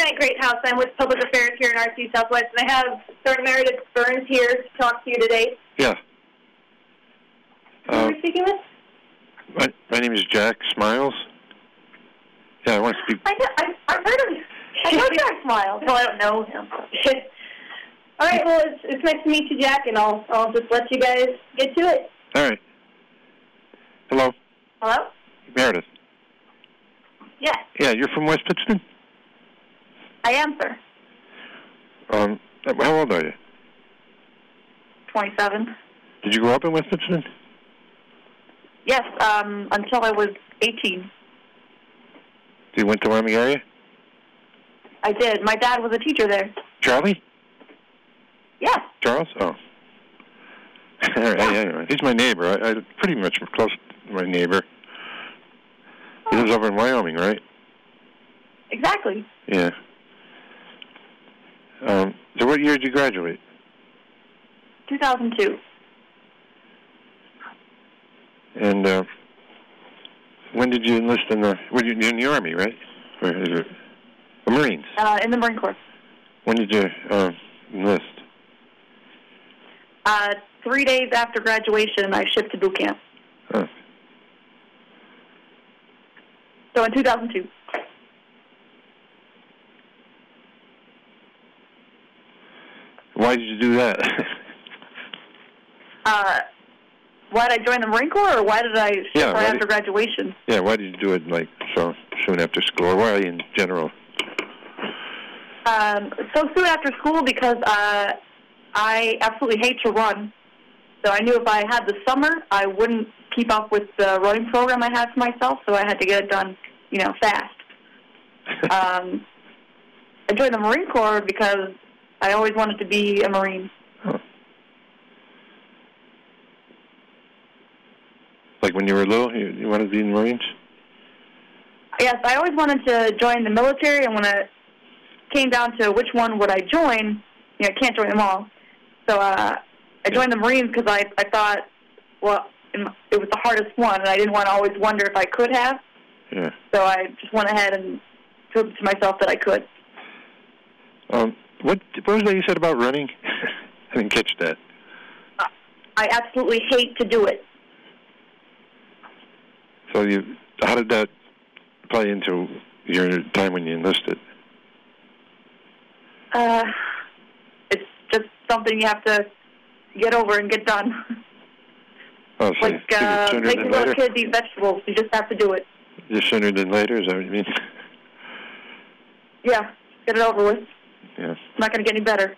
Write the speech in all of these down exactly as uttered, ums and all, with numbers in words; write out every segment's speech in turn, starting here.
at Great House. I'm with Public Affairs here in R C Southwest, and I have Sergeant Meredith Burns here to talk to you today. Yeah. Who Uh, are you speaking with? my, my name is Jack Smiles. Yeah, I want to speak. I know, I, I've heard of I know Jack Smiles. Well, I don't know him. All right, well, it's, it's nice to meet you, Jack, and I'll, I'll just let you guys get to it. All right. Hello? Hello? Meredith. Yes, Yeah, you're from West Pittston? I am, sir. Um, how old are you? twenty-seven. Did you grow up in West Pittston? Yes, um, until I was eighteen. You went to Army area? I did. My dad was a teacher there. Charlie? Yes. Charles? Oh. All right, yeah. Anyway, he's my neighbor. I, I pretty much close to my neighbor. He lives over in Wyoming, right? Exactly. Yeah. Um, so what year did you graduate? two thousand two. And uh, when did you enlist in the... Were you in the Army, right? Or is it the Marines? Uh, in the Marine Corps. When did you uh, enlist? Uh, three days after graduation, I shipped to boot camp. Oh. So in two thousand two. Why did you do that? uh, why did I join the Marine Corps, or why did I ship Yeah, right why after did- graduation? Yeah, why did you do it, like, so soon after school? Or why in general? Um, so soon after school because uh, I absolutely hate to run. So I knew if I had the summer, I wouldn't keep up with the running program I had for myself, so I had to get it done, you know, fast. um, I joined the Marine Corps because I always wanted to be a Marine. Oh. Like when you were little, you, you wanted to be in the Marines? Yes, I always wanted to join the military, and when it came down to which one would I join, you know, I can't join them all. So uh, I joined the Marines because I, I thought, well, it was the hardest one, and I didn't want to always wonder if I could have. Yeah. So I just went ahead and proved to myself that I could. Um, what, what was that you said about running? I didn't catch that. Uh, I absolutely hate to do it. So you, how did that play into your time when you enlisted? Uh, it's just something you have to get over and get done. Oh, so like you uh, sooner making than little later? kids eat vegetables. You just have to do it. Just sooner than later, is that what you mean? Yeah, get it over with. Yeah. It's not going to get any better.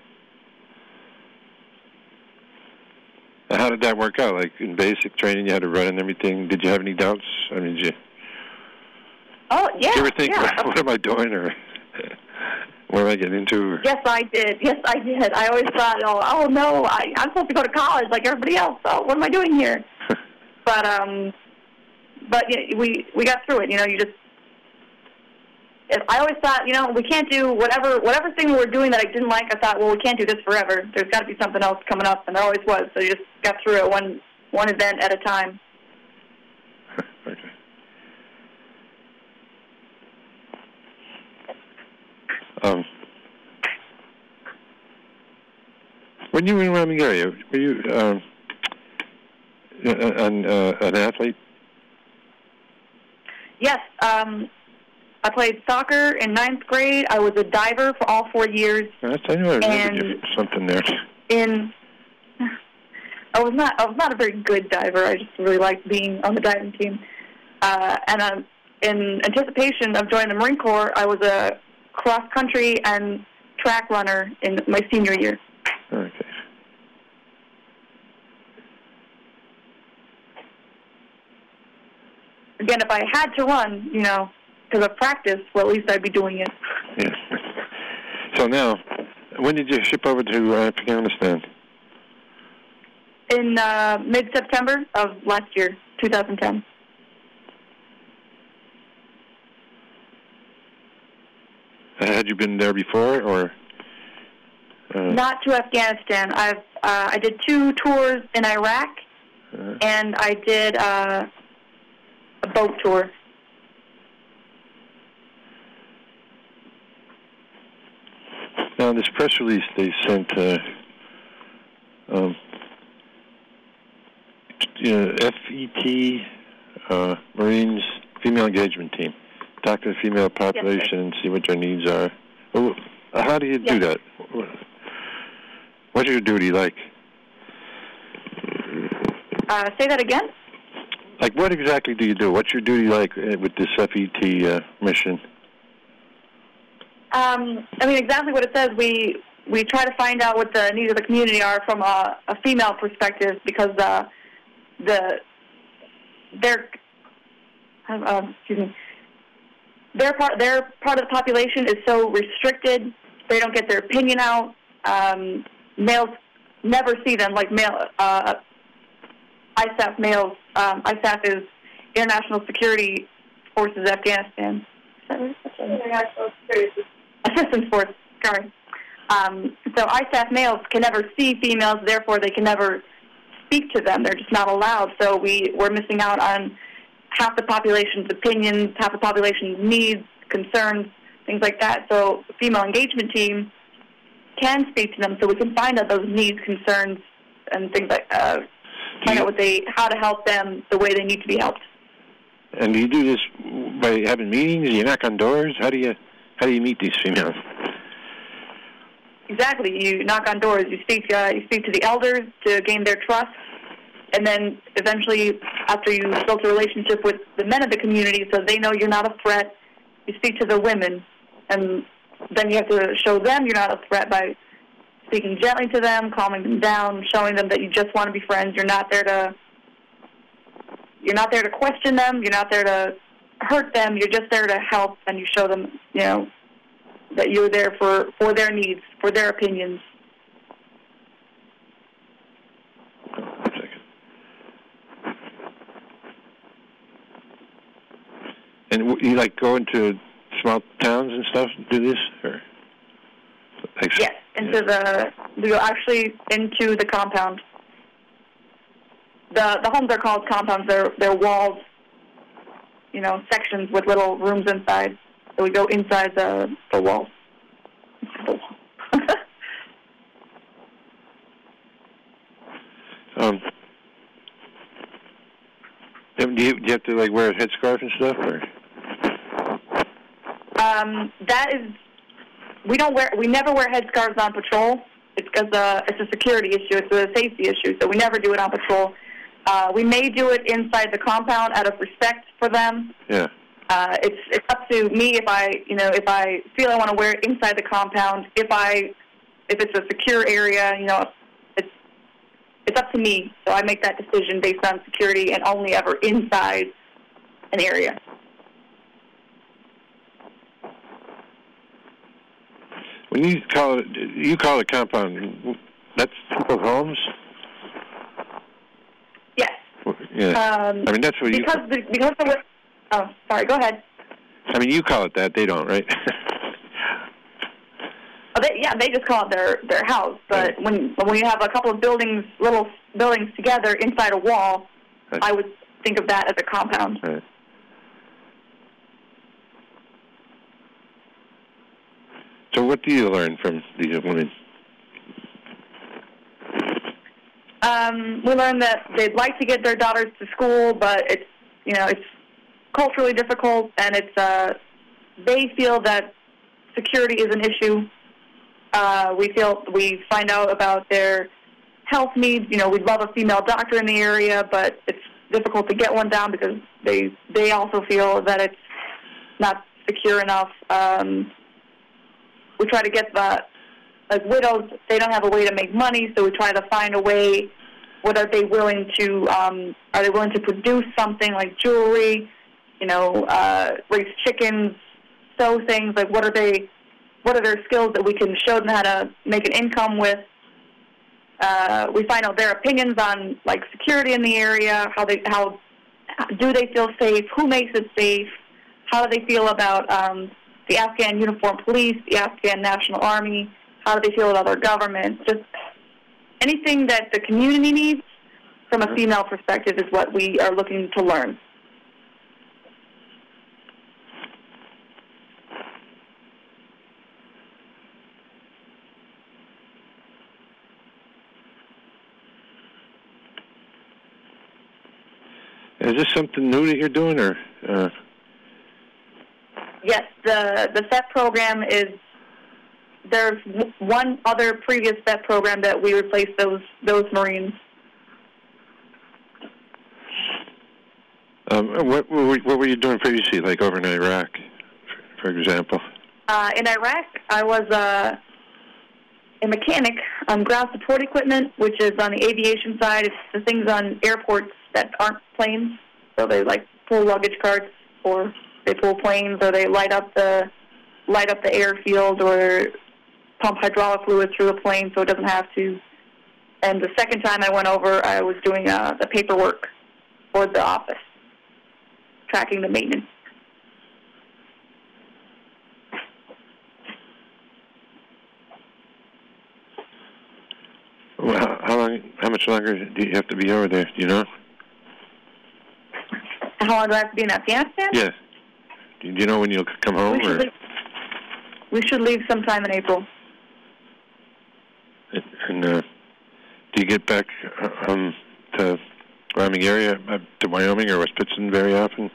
How did that work out? Like in basic training, you had to run and everything. Did you have any doubts? I mean, did you, Oh, yeah. did you ever think, yeah. what, what am I doing, or what am I getting into? Or? Yes, I did. Yes, I did. I always thought, oh, oh no, I, I'm supposed to go to college like everybody else. So what am I doing here? but um, but you know, we we got through it. You know, you just. If, I always thought, you know, we can't do whatever whatever thing we were doing that I didn't like. I thought, well, we can't do this forever. There's got to be something else coming up, and there always was. So you just got through it one one event at a time. Okay. Um, when you were in Wyoming area, were you um, an, uh, an athlete? Yes, um, I played soccer in ninth grade. I was a diver for all four years. Yes, I know I remember And you something there. In I was not I was not a very good diver. I just really liked being on the diving team. Uh, and um, in anticipation of joining the Marine Corps, I was a cross country and track runner in my senior year. Okay. Again, if I had to run, you know, because of practice, well, at least I'd be doing it. Yeah. So now, when did you ship over to uh, Afghanistan? In uh, mid-September of last year, two thousand ten. Had you been there before, or? Uh, Not to Afghanistan. I've uh, I did two tours in Iraq, uh, and I did uh, a boat tour. Now, this press release they sent, uh, um, you know, F E T, uh, Marines Female Engagement Team. Talk to the female population yes, and see what their needs are. Well, how do you yes. do that? What's your duty like? Uh, say that again? Like, what exactly do you do? What's your duty like with this F E T uh, mission? Um, I mean, exactly what it says. We we try to find out what the needs of the community are from a, a female perspective, because uh, the their uh, excuse me their part their part of the population is so restricted. They don't get their opinion out. Um, males never see them like male. Uh, I S A F males. Um, I S A F is International Security Forces Afghanistan. International Security Assistance Force. Sorry. Um, so I S A F males can never see females, therefore they can never speak to them. They're just not allowed. So we, we're missing out on half the population's opinions, half the population's needs, concerns, things like that. So the female engagement team can speak to them, so we can find out those needs, concerns, and things like uh, find out what they, how to help them the way they need to be helped. And do you do this by having meetings? Do you knock on doors? How do you how do you meet these females? Exactly. You knock on doors. You speak. Uh, you speak to the elders to gain their trust, and then eventually, after you built a relationship with the men of the community, so they know you're not a threat, you speak to the women, and then you have to show them you're not a threat by speaking gently to them, calming them down, showing them that you just want to be friends. You're not there to. You're not there to question them. You're not there to hurt them. You're just there to help, and you show them, you know, that you're there for, for their needs, for their opinions. One second. And you like go into small towns and stuff, do this, or? Like, yes, into yeah. the we go actually into the compound. The the homes are called compounds. They're they're walled, you know, sections with little rooms inside. So we go inside the the wall. The wall. um. Do you, do you have to like wear a headscarf and stuff, or? Um, that is, we don't wear. We never wear headscarves on patrol. It's because uh, it's a security issue. It's a safety issue. So we never do it on patrol. Uh, we may do it inside the compound out of respect for them. Yeah. Uh, it's it's up to me if I you know if I feel I want to wear it inside the compound. If I if it's a secure area, you know, it's it's up to me. So I make that decision based on security and only ever inside an area. When you call it, you call it compound. That's people's homes. Yes. Yeah. Um, I mean, that's what you... Because the, because the... Oh, sorry, go ahead. I mean, you call it that. They don't, right? oh, they, yeah, they just call it their, their house. But yeah. when when you have a couple of buildings, little buildings together inside a wall, right. I would think of that as a compound. Right. So what do you learn from these women? Um, we learned that they'd like to get their daughters to school, but it's, you know, it's culturally difficult, and it's, uh, they feel that security is an issue. Uh, we feel, we find out about their health needs. You know, we'd love a female doctor in the area, but it's difficult to get one down because they, they also feel that it's not secure enough. Um, we try to get the, like widows, they don't have a way to make money, so we try to find a way. What are they willing to? Um, are they willing to produce something like jewelry? You know, uh, raise chickens, sew things. Like, what are they? What are their skills that we can show them how to make an income with? Uh, we find out their opinions on like security in the area. How they how do they feel safe? Who makes it safe? How do they feel about um, the Afghan Uniformed Police, the Afghan National Army? How do they feel about our government? Just anything that the community needs from a female perspective is what we are looking to learn. is this something new that you're doing, or? Uh... Yes, the the V E T program is. There's one other previous V E T program that we replaced those those Marines. Um, what, what what were you doing previously, like over in Iraq, for example? Uh, in Iraq, I was uh, a mechanic on ground support equipment, which is on the aviation side. It's the things on airports that aren't planes. So they like pull luggage carts, or they pull planes, or they light up the light up the airfield, or pump hydraulic fluid through the plane so it doesn't have to. And the second time I went over, I was doing uh, the paperwork for the office, tracking the maintenance. Well, how, how long? How much longer do you have to be over there? Do you know? How long do I have to be in Afghanistan? Yes. Do you know when you'll come home? We should, or? leave, we should leave sometime in April. And uh, do you get back um, to Wyoming area, uh, to Wyoming or West Pittston very often?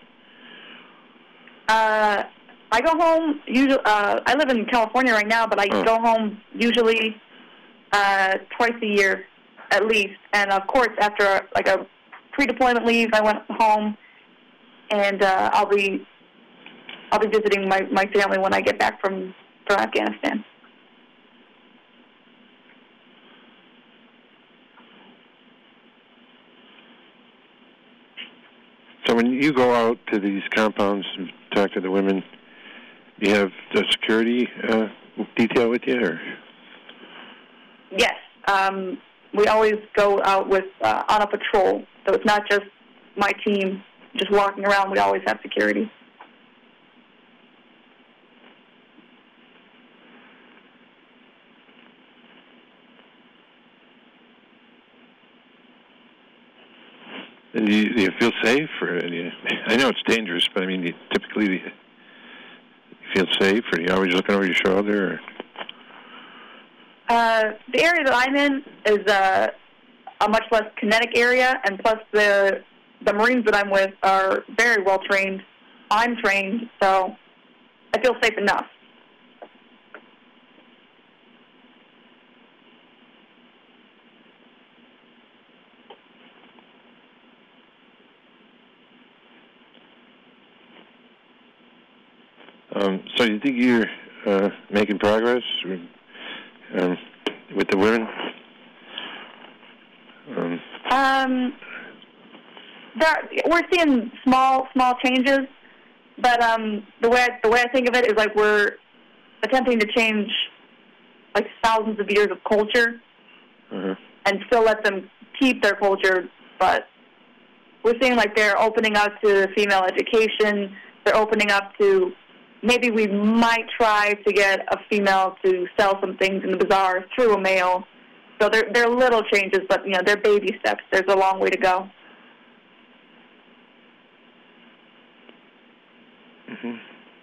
Uh, I go home usually. Uh, I live in California right now, but I oh. go home usually uh, twice a year, at least. And of course, after like a pre-deployment leave, I went home, and uh, I'll be I'll be visiting my, my family when I get back from from Afghanistan. So when you go out to these compounds and talk to the women, do you have the security uh, detail with you? Or? Yes. Um, we always go out with uh, on a patrol, so it's not just my team just walking around. We always have security. And do you, do you feel safe? Or do you, I know it's dangerous, but I mean, you typically do you feel safe, or are you always looking over your shoulder? Or? Uh, the area that I'm in is uh, a much less kinetic area, and plus the the Marines that I'm with are very well trained. I'm trained, so I feel safe enough. Um, so you think you're uh, making progress with, um, with the women? Um, um, there, we're seeing small, small changes, but um, the way I, the way I think of it is like we're attempting to change like thousands of years of culture, uh-huh. and still let them keep their culture. But we're seeing like they're opening up to female education. They're opening up to. Maybe we might try to get a female to sell some things in the bazaar through a male. So they're, they're little changes, but, you know, they're baby steps. There's a long way to go. Mm-hmm.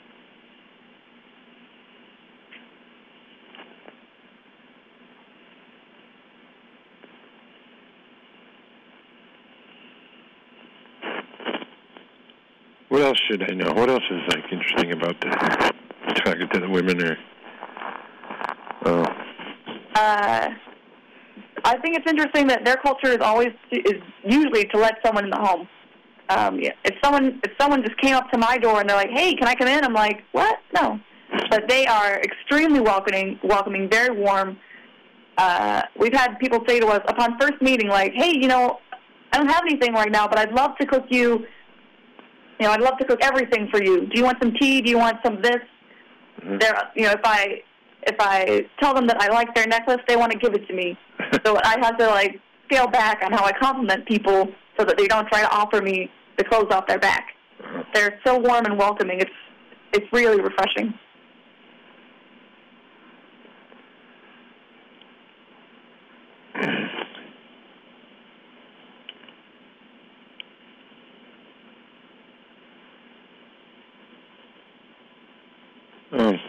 What else should I know? What else is like interesting about the talking to the women? Or oh, uh, I think it's interesting that their culture is always is usually to let someone in the home. Um, if someone if someone just came up to my door and they're like, "Hey, can I come in?" I'm like, "What? No." But they are extremely welcoming, welcoming, very warm. Uh, we've had people say to us upon first meeting, like, "Hey, you know, I don't have anything right now, but I'd love to cook you." You know, I'd love to cook everything for you. Do you want some tea? Do you want some this? mm-hmm. They're, you know, if I if I tell them that I like their necklace, they want to give it to me. So I have to like scale back on how I compliment people so that they don't try to offer me the clothes off their back. uh-huh. They're so warm and welcoming. It's it's really refreshing. Um,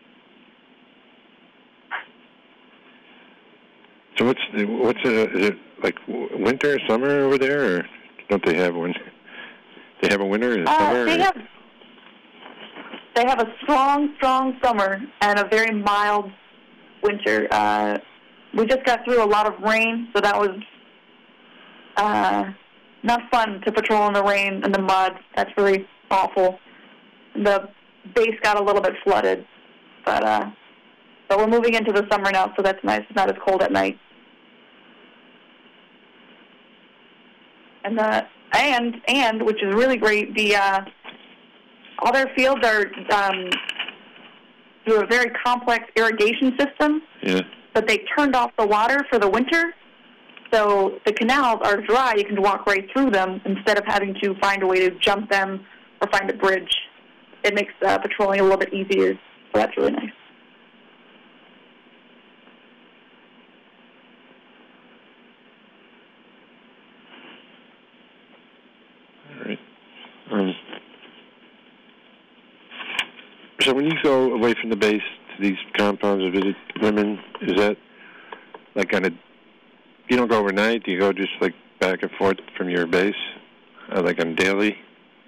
so what's the, what's a, is it like winter, summer over there, or don't they have one? They have a winter and a uh, summer? They or? have, they have a strong, strong summer and a very mild winter. Uh, we just got through a lot of rain, so that was uh, not fun to patrol in the rain and the mud. That's really awful. The base got a little bit flooded, but uh, but we're moving into the summer now, so that's nice. It's not as cold at night. And uh, and and which is really great. The uh, all their fields are um, through a very complex irrigation system. Yeah. But they turned off the water for the winter, so the canals are dry. You can walk right through them instead of having to find a way to jump them or find a bridge. It makes uh, patrolling a little bit easier, so that's really nice. All right. Um, so when you go away from the base to these compounds to visit women, is that like on a, you don't go overnight, do you go just like back and forth from your base, uh, like on daily?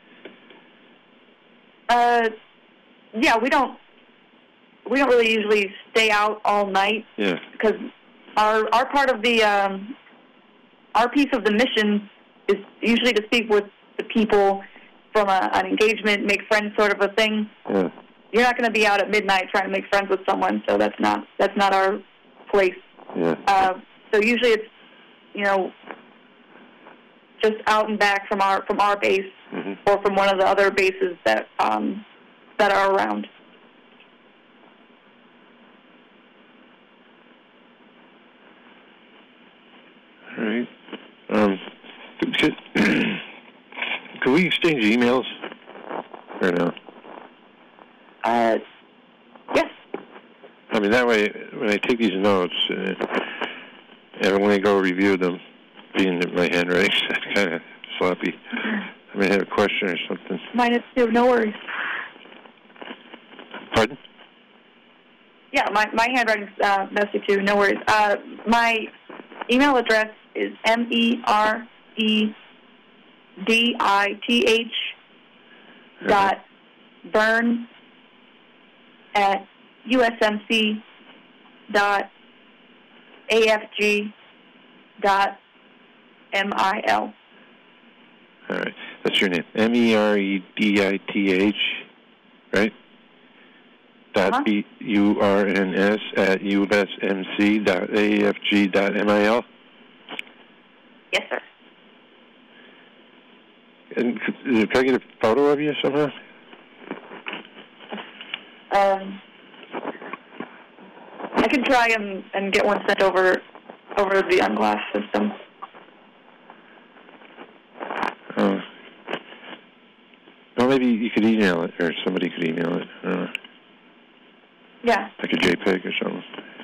Uh, yeah, we don't, we don't really usually stay out all night. Yeah. Because our, our part of the, um, our piece of the mission is usually to speak with the people from a, an engagement, make friends sort of a thing. Yeah. You're not going to be out at midnight trying to make friends with someone, so that's not that's not our place. Yeah. Uh, so usually it's, you know, just out and back from our from our base, mm-hmm. or from one of the other bases that um, that are around. All right. Um, could, could we exchange emails or no? Uh, yes. I mean, that way, when I take these notes, uh, and when I go review them, being that my handwriting's kind of sloppy, I may have a question or something. Mine is too. No worries. Pardon? Yeah, my my handwriting's uh, messy too. No worries. Uh, my email address is M E R E D I T H dot Burn at U S M C dot A F G dot M I L. All right. That's your name. M E R E D I T H, right? Dot Uh-huh. B U R N S at U S M C dot A F G dot M I L? Yes, sir. And could, could I get a photo of you somehow? Um, I can try and, and get one sent over over the Unglass system. Uh, well, maybe you could email it, or somebody could email it. Uh, Yeah. like a JPEG or something.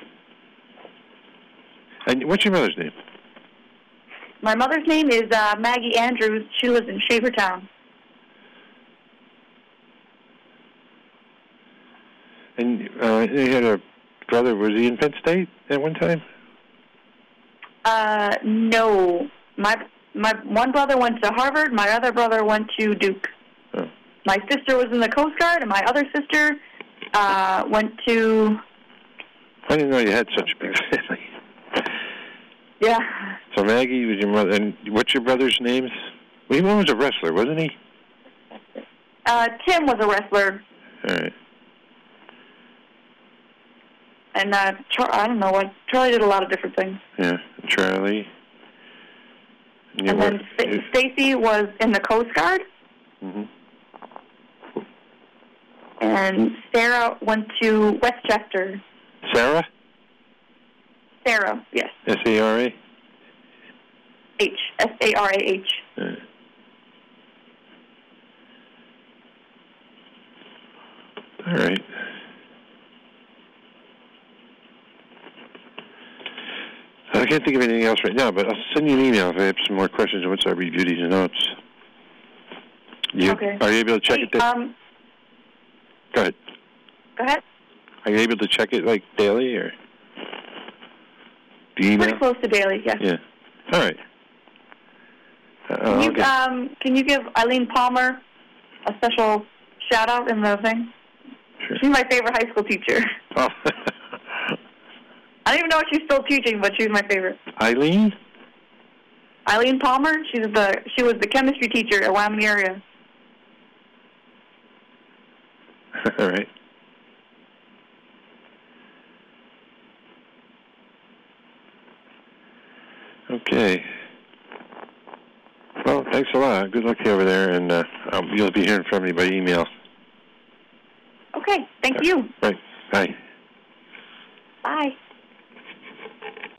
And what's your mother's name? My mother's name is uh, Maggie Andrews. She lives in Shavertown. And uh, you had a brother. Was he in Penn State at one time? Uh, no. My my one brother went to Harvard. My other brother went to Duke. Oh. My sister was in the Coast Guard, and my other sister uh, went to... I didn't know you had such a big family. Yeah. So Maggie was your mother. And what's your brother's names? Well, he was a wrestler, wasn't he? Uh, Tim was a wrestler. All right. And uh, Char- I don't know what. Charlie did a lot of different things. Yeah, Charlie. And, and then St- Stacy was in the Coast Guard. Mm-hmm. And Sarah went to Westchester. Sarah? Sarah, yes. S A R A? H. S A R A H. Yeah. All right. I can't think of anything else right now, but I'll send you an email if I have some more questions once I review these notes. You, okay. Are you able to check hey, it? Da- um, Go ahead. Go ahead. Are you able to check it like daily or? The email? Pretty close to daily, yes. Yeah. All right. Uh, Can you okay. um can you give Eileen Palmer a special shout out in the thing? Sure. She's my favorite high school teacher. Oh. I don't even know if she's still teaching, but she's my favorite. Eileen? Eileen Palmer. She's the she was the chemistry teacher at Wyoming area. All right. Okay. Well, thanks a lot. Good luck to you over there, and uh, um, you'll be hearing from me by email. Okay. Thank you. Right. Bye.